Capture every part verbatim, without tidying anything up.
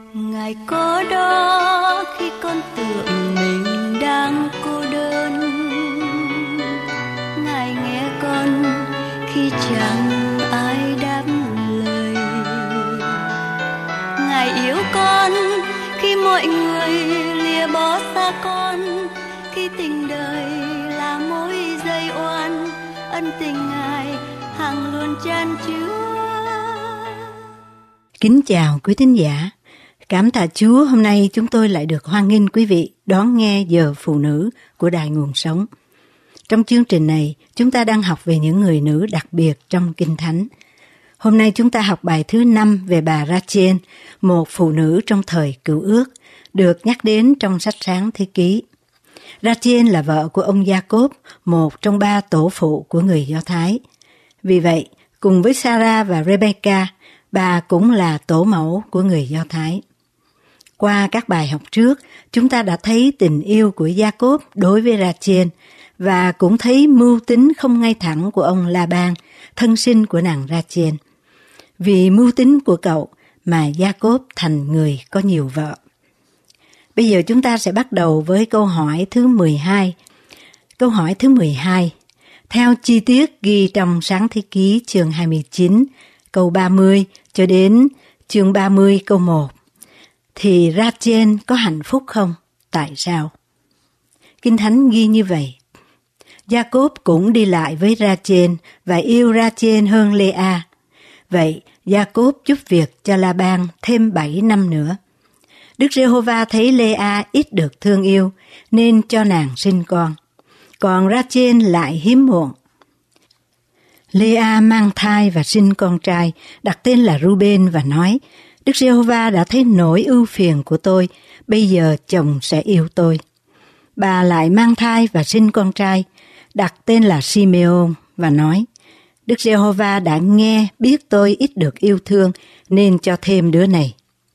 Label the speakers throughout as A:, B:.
A: Ngài có đó khi con tưởng mình đang cô đơn, Ngài nghe con khi chẳng ai đáp lời, Ngài yêu con khi mọi người lìa bỏ xa con, khi tình đời là mối dây oan, ân tình Ngài hằng luôn chan chứa.
B: Kính chào quý thính giả. Cảm tạ Chúa, hôm nay chúng tôi lại được hoan nghênh quý vị đón nghe giờ phụ nữ của Đài Nguồn Sống. Trong chương trình này, chúng ta đang học về những người nữ đặc biệt trong Kinh Thánh. Hôm nay chúng ta học bài thứ năm về bà Rachel, một phụ nữ trong thời Cựu Ước, được nhắc đến trong sách Sáng Thế Ký. Rachel là vợ của ông Gia-cốp, một trong ba tổ phụ của người Do Thái. Vì vậy, cùng với Sarah và Rebecca, bà cũng là tổ mẫu của người Do Thái. Qua các bài học trước, chúng ta đã thấy tình yêu của Gia-cốp đối với Rachel và cũng thấy mưu tính không ngay thẳng của ông La-ban, thân sinh của nàng Rachel. Vì mưu tính của cậu mà Gia-cốp thành người có nhiều vợ. Bây giờ chúng ta sẽ bắt đầu với câu hỏi thứ mười hai. Câu hỏi thứ mười hai, theo chi tiết ghi trong Sáng Thế Ký chương hai mươi chín, câu ba mươi cho đến chương ba mươi câu một. Thì Rachel có hạnh phúc không? Tại sao? Kinh Thánh ghi như vậy. Gia-cốp cũng đi lại với Rachel và yêu Rachel hơn Lê-a. Vậy Gia-cốp giúp việc cho La-ban thêm bảy năm nữa. Đức Giê-hô-va thấy Lê-a ít được thương yêu nên cho nàng sinh con. Còn Rachel lại hiếm muộn. Lê-a mang thai và sinh con trai, đặt tên là Ruben và nói: Đức Giê-hô-va đã thấy nỗi ưu phiền của tôi, bây giờ chồng sẽ yêu tôi. Bà lại mang thai và sinh con trai, đặt tên là Simeon và nói: Đức Giê-hô-va đã nghe biết tôi ít được yêu thương nên cho thêm đứa này.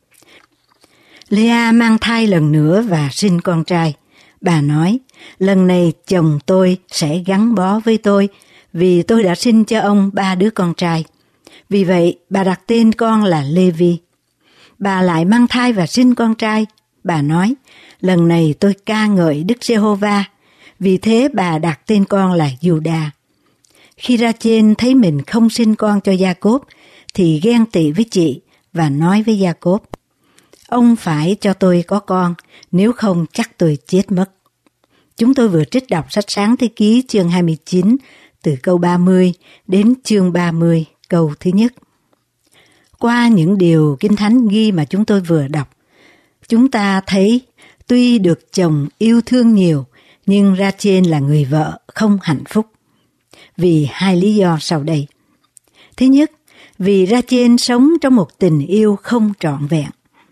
B: Lê-a mang thai lần nữa và sinh con trai. Bà nói: lần này chồng tôi sẽ gắn bó với tôi vì tôi đã sinh cho ông ba đứa con trai. Vì vậy bà đặt tên con là Lê-vi. Bà lại mang thai và sinh con trai. Bà nói: lần này tôi ca ngợi Đức Giê-hô-va. Vì thế bà đặt tên con là Giu-đa. Khi Rachel thấy mình không sinh con cho Gia-cốp thì ghen tị với chị và nói với Gia-cốp: ông phải cho tôi có con, nếu không chắc tôi chết mất. Chúng tôi vừa trích đọc sách Sáng Thế Ký chương hai mươi chín từ câu ba mươi đến chương ba mươi câu thứ nhất. Qua những điều Kinh Thánh ghi mà chúng tôi vừa đọc, chúng ta thấy tuy được chồng yêu thương nhiều, nhưng Rachel là người vợ không hạnh phúc. Vì hai lý do sau đây. Thứ nhất, vì Rachel sống trong một tình yêu không trọn vẹn.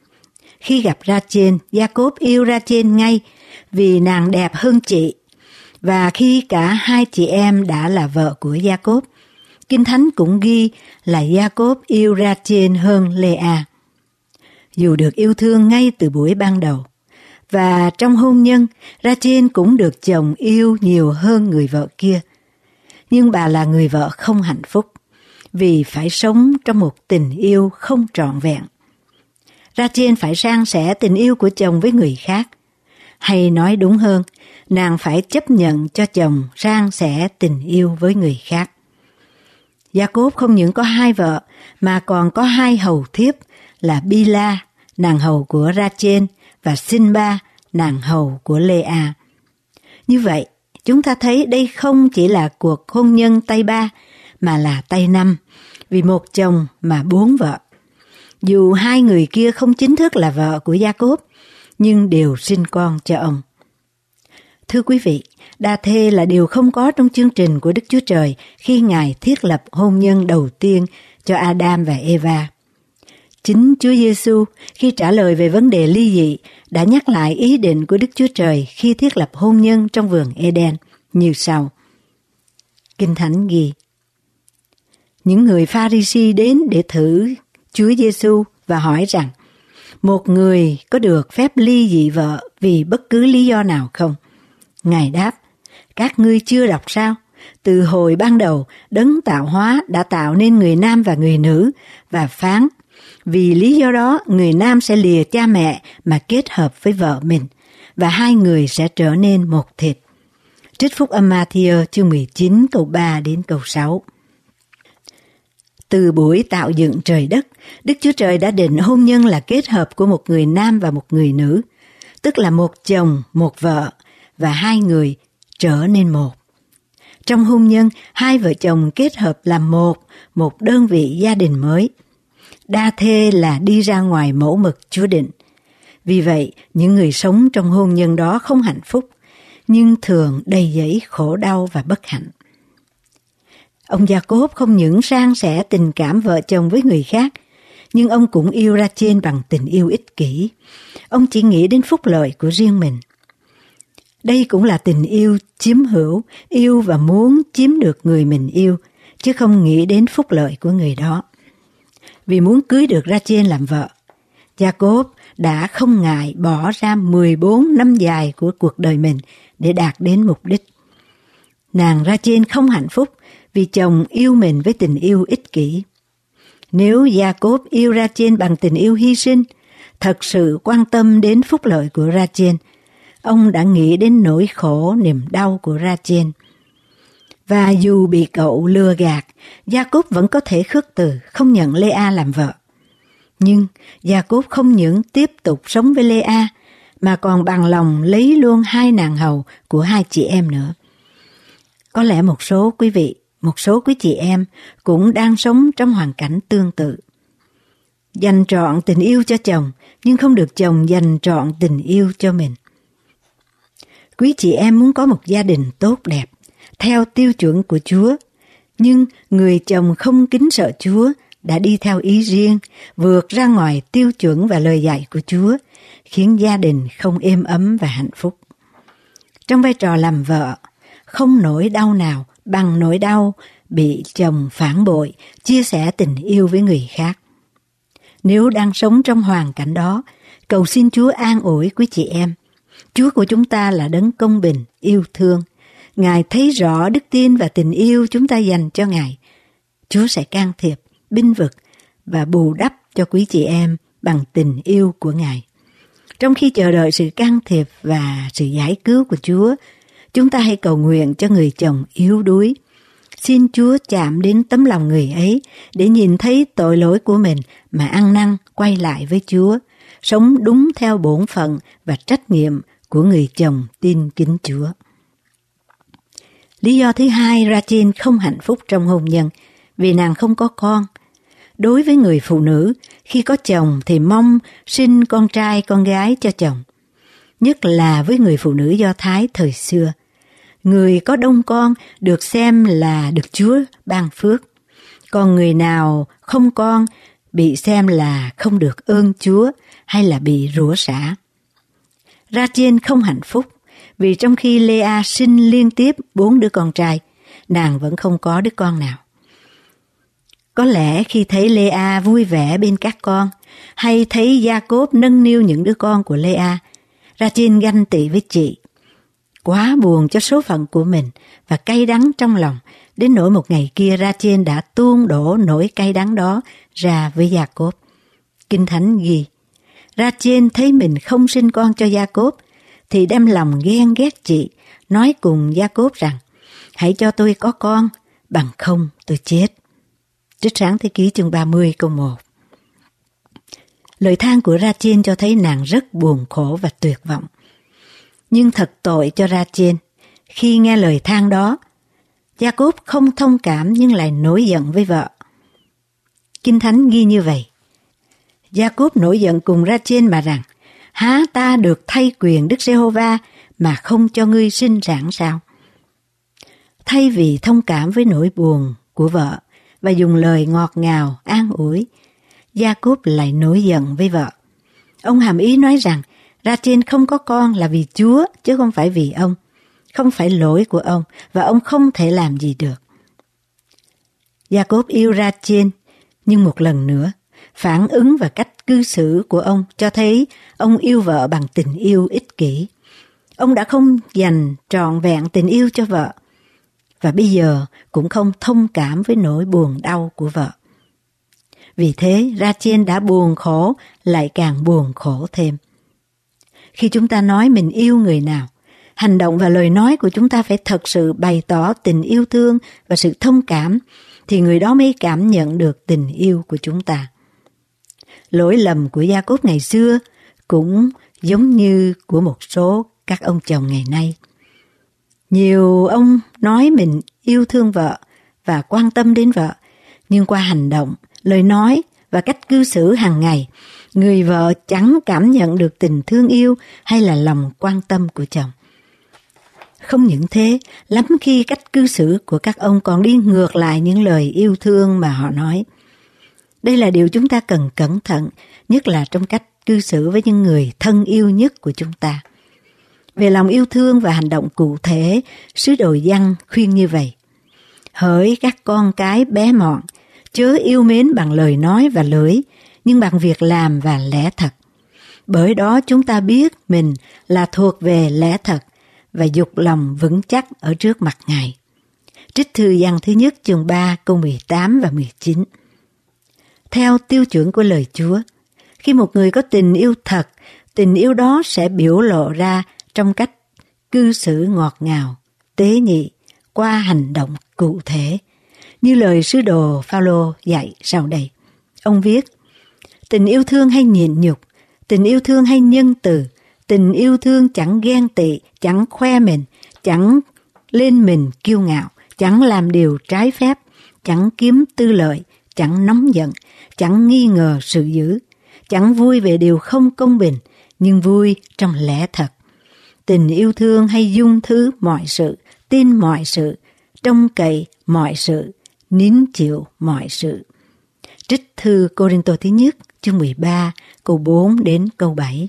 B: Khi gặp Rachel, Gia-cốp yêu Rachel ngay vì nàng đẹp hơn chị. Và khi cả hai chị em đã là vợ của Gia-cốp, Kinh Thánh cũng ghi là Gia-cốp yêu Rachel hơn Lê-a. Dù được yêu thương ngay từ buổi ban đầu, và trong hôn nhân, Rachel cũng được chồng yêu nhiều hơn người vợ kia. Nhưng bà là người vợ không hạnh phúc, vì phải sống trong một tình yêu không trọn vẹn. Rachel phải san sẻ tình yêu của chồng với người khác. Hay nói đúng hơn, nàng phải chấp nhận cho chồng san sẻ tình yêu với người khác. Gia-cốp không những có hai vợ, mà còn có hai hầu thiếp là Bi-la, nàng hầu của Rachel, và Sin-ba, nàng hầu của Lê-a. Như vậy, chúng ta thấy đây không chỉ là cuộc hôn nhân tay ba, mà là tay năm, vì một chồng mà bốn vợ. Dù hai người kia không chính thức là vợ của Gia-cốp, nhưng đều sinh con cho ông. Thưa quý vị, đa thê là điều không có trong chương trình của Đức Chúa Trời khi Ngài thiết lập hôn nhân đầu tiên cho Adam và Eva. Chính Chúa Giêsu khi trả lời về vấn đề ly dị đã nhắc lại ý định của Đức Chúa Trời khi thiết lập hôn nhân trong vườn Eden như sau. Kinh Thánh ghi: những người Pha-ri-si đến để thử Chúa Giêsu và hỏi rằng: một người có được phép ly dị vợ vì bất cứ lý do nào không? Ngài đáp: các ngươi chưa đọc sao? Từ hồi ban đầu, Đấng tạo hóa đã tạo nên người nam và người nữ và phán: Vì lý do đó, người nam sẽ lìa cha mẹ mà kết hợp với vợ mình, và hai người sẽ trở nên một thịt. Trích Phúc Âm Ma-thi-ơ chương mười chín câu ba đến câu sáu. Từ buổi tạo dựng trời đất, Đức Chúa Trời đã định hôn nhân là kết hợp của một người nam và một người nữ, tức là một chồng, một vợ, và hai người trở nên một. Trong hôn nhân, hai vợ chồng kết hợp làm một, một đơn vị gia đình mới. Đa thê là đi ra ngoài mẫu mực Chúa định. Vì vậy, những người sống trong hôn nhân đó không hạnh phúc, nhưng thường đầy dẫy khổ đau và bất hạnh. Ông Gia-cốp không những san sẻ tình cảm vợ chồng với người khác, nhưng ông cũng yêu Ra-chên bằng tình yêu ích kỷ. Ông chỉ nghĩ đến phúc lợi của riêng mình. Đây cũng là tình yêu chiếm hữu, yêu và muốn chiếm được người mình yêu, chứ không nghĩ đến phúc lợi của người đó. Vì muốn cưới được Ra-chên làm vợ, Gia-cốp đã không ngại bỏ ra mười bốn năm dài của cuộc đời mình để đạt đến mục đích. Nàng Ra-chên không hạnh phúc vì chồng yêu mình với tình yêu ích kỷ. Nếu Gia-cốp yêu Ra-chên bằng tình yêu hy sinh, thật sự quan tâm đến phúc lợi của Ra-chên, ông đã nghĩ đến nỗi khổ, niềm đau của Ra-chên. Và dù bị cậu lừa gạt, Gia-cốp vẫn có thể khước từ, không nhận Lê-a làm vợ. Nhưng Gia-cốp không những tiếp tục sống với Lê-a, mà còn bằng lòng lấy luôn hai nàng hầu của hai chị em nữa. Có lẽ một số quý vị, một số quý chị em cũng đang sống trong hoàn cảnh tương tự. Dành trọn tình yêu cho chồng, nhưng không được chồng dành trọn tình yêu cho mình. Quý chị em muốn có một gia đình tốt đẹp, theo tiêu chuẩn của Chúa, nhưng người chồng không kính sợ Chúa đã đi theo ý riêng, vượt ra ngoài tiêu chuẩn và lời dạy của Chúa, khiến gia đình không êm ấm và hạnh phúc. Trong vai trò làm vợ, không nỗi đau nào bằng nỗi đau bị chồng phản bội, chia sẻ tình yêu với người khác. Nếu đang sống trong hoàn cảnh đó, cầu xin Chúa an ủi quý chị em. Chúa của chúng ta là đấng công bình, yêu thương. Ngài thấy rõ đức tin và tình yêu chúng ta dành cho Ngài. Chúa sẽ can thiệp, bênh vực và bù đắp cho quý chị em bằng tình yêu của Ngài. Trong khi chờ đợi sự can thiệp và sự giải cứu của Chúa, chúng ta hãy cầu nguyện cho người chồng yếu đuối. Xin Chúa chạm đến tấm lòng người ấy để nhìn thấy tội lỗi của mình mà ăn năn quay lại với Chúa, sống đúng theo bổn phận và trách nhiệm của người chồng tin kính Chúa. Lý do thứ hai, Ra-chên không hạnh phúc trong hôn nhân vì nàng không có con. Đối với người phụ nữ, khi có chồng thì mong sinh con trai con gái cho chồng. Nhất là với người phụ nữ Do Thái thời xưa. Người có đông con được xem là được Chúa ban phước. Còn người nào không con bị xem là không được ơn Chúa hay là bị rủa xả. Ra-chên không hạnh phúc vì trong khi Lê-a sinh liên tiếp bốn đứa con trai, nàng vẫn không có đứa con nào. Có lẽ khi thấy Lê-a vui vẻ bên các con, hay thấy Gia-cốp nâng niu những đứa con của Lê-a, Ra-chên ganh tị với chị. Quá buồn cho số phận của mình và cay đắng trong lòng, đến nỗi một ngày kia Ra-chên đã tuôn đổ nỗi cay đắng đó ra với Gia-cốp. Kinh Thánh ghi, Ra-chên thấy mình không sinh con cho Gia-cốp, thì đem lòng ghen ghét chị, nói cùng Gia-cốp rằng, hãy cho tôi có con, bằng không tôi chết. Trích Sáng Thế Ký chương ba mươi câu một. Lời than của Ra-chên cho thấy nàng rất buồn khổ và tuyệt vọng. Nhưng thật tội cho Ra-chên, khi nghe lời than đó, Gia-cốp không thông cảm nhưng lại nổi giận với vợ. Kinh Thánh ghi như vậy. Gia-cốp nổi giận cùng Ra-chên mà rằng, há ta được thay quyền Đức Giê-hô-va mà không cho ngươi sinh sản sao? Thay vì thông cảm với nỗi buồn của vợ và dùng lời ngọt ngào an ủi, Gia-cốp lại nổi giận với vợ. Ông hàm ý nói rằng Ra-chên không có con là vì Chúa chứ không phải vì ông, không phải lỗi của ông và ông không thể làm gì được. Gia-cốp yêu Ra-chên, nhưng một lần nữa, phản ứng và cách cư xử của ông cho thấy ông yêu vợ bằng tình yêu ích kỷ. Ông đã không dành trọn vẹn tình yêu cho vợ, và bây giờ cũng không thông cảm với nỗi buồn đau của vợ. Vì thế Rachel đã buồn khổ lại càng buồn khổ thêm. Khi chúng ta nói mình yêu người nào, hành động và lời nói của chúng ta phải thật sự bày tỏ tình yêu thương và sự thông cảm, thì người đó mới cảm nhận được tình yêu của chúng ta. Lỗi lầm của Gia-cốp ngày xưa cũng giống như của một số các ông chồng ngày nay. Nhiều ông nói mình yêu thương vợ và quan tâm đến vợ, nhưng qua hành động, lời nói và cách cư xử hàng ngày, người vợ chẳng cảm nhận được tình thương yêu hay là lòng quan tâm của chồng. Không những thế, lắm khi cách cư xử của các ông còn đi ngược lại những lời yêu thương mà họ nói. Đây là điều chúng ta cần cẩn thận, nhất là trong cách cư xử với những người thân yêu nhất của chúng ta. Về lòng yêu thương và hành động cụ thể, sứ đồ Giăng khuyên như vậy: hỡi các con cái bé mọn, chớ yêu mến bằng lời nói và lưỡi, nhưng bằng việc làm và lẽ thật. Bởi đó chúng ta biết mình là thuộc về lẽ thật và dục lòng vững chắc ở trước mặt Ngài. Trích thư Giăng thứ nhất chương ba câu mười tám và mười chín. Theo tiêu chuẩn của lời Chúa, khi một người có tình yêu thật, tình yêu đó sẽ biểu lộ ra trong cách cư xử ngọt ngào, tế nhị, qua hành động cụ thể, như lời sứ đồ Phao-lô dạy sau đây. Ông viết: tình yêu thương hay nhịn nhục, tình yêu thương hay nhân từ, tình yêu thương chẳng ghen tị, chẳng khoe mình, chẳng lên mình kiêu ngạo, chẳng làm điều trái phép, chẳng kiếm tư lợi, chẳng nóng giận, chẳng nghi ngờ sự dữ, chẳng vui về điều không công bình, nhưng vui trong lẽ thật. Tình yêu thương hay dung thứ mọi sự, tin mọi sự, trông cậy mọi sự, nín chịu mọi sự. Trích thư Cô-rinh-tô thứ nhất chương mười ba câu bốn đến câu bảy.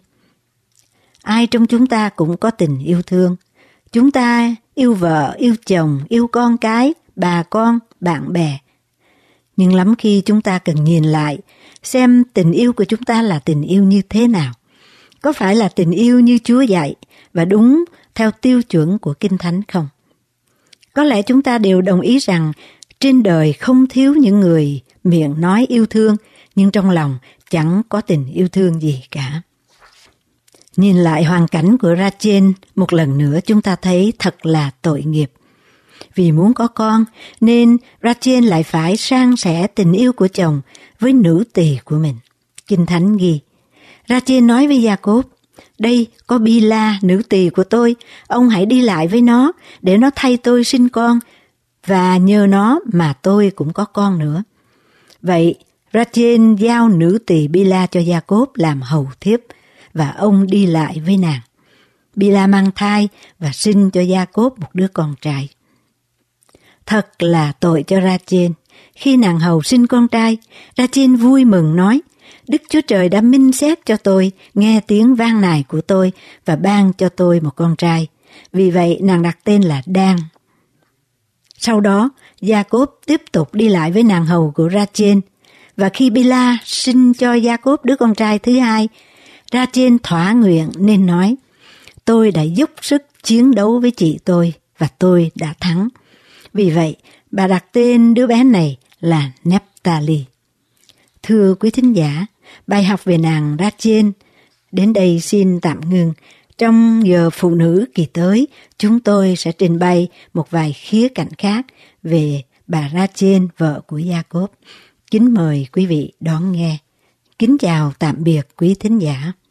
B: Ai trong chúng ta cũng có tình yêu thương. Chúng ta yêu vợ, yêu chồng, yêu con cái, bà con, bạn bè. Nhưng lắm khi chúng ta cần nhìn lại xem tình yêu của chúng ta là tình yêu như thế nào. Có phải là tình yêu như Chúa dạy và đúng theo tiêu chuẩn của Kinh Thánh không? Có lẽ chúng ta đều đồng ý rằng trên đời không thiếu những người miệng nói yêu thương, nhưng trong lòng chẳng có tình yêu thương gì cả. Nhìn lại hoàn cảnh của Rachel một lần nữa, chúng ta thấy thật là tội nghiệp. Vì muốn có con nên Rachel lại phải san sẻ tình yêu của chồng với nữ tỳ của mình. Kinh Thánh ghi: Rachel nói với Gia-cốp: đây có Bi-la, nữ tỳ của tôi, ông hãy đi lại với nó để nó thay tôi sinh con, và nhờ nó mà tôi cũng có con nữa. Vậy Rachel giao nữ tỳ Bi-la cho Gia-cốp làm hầu thiếp, và ông đi lại với nàng. Bi-la mang thai và sinh cho Gia-cốp một đứa con trai. Thật là tội cho Rachel. Khi nàng hầu sinh con trai, Rachel vui mừng nói: Đức Chúa Trời đã minh xét cho tôi, nghe tiếng van nài của tôi và ban cho tôi một con trai. Vì vậy nàng đặt tên là Dan. Sau đó, Gia-cốp tiếp tục đi lại với nàng hầu của Rachel, và khi Bi-la sinh cho Gia-cốp đứa con trai thứ hai, Rachel thỏa nguyện nên nói: tôi đã dốc sức chiến đấu với chị tôi và tôi đã thắng. Vì vậy, bà đặt tên đứa bé này là Nephtali. Thưa quý thính giả, bài học về nàng Rachel đến đây xin tạm ngừng. Trong giờ phụ nữ kỳ tới, chúng tôi sẽ trình bày một vài khía cạnh khác về bà Rachel, vợ của Gia-cốp. Kính mời quý vị đón nghe. Kính chào tạm biệt quý thính giả.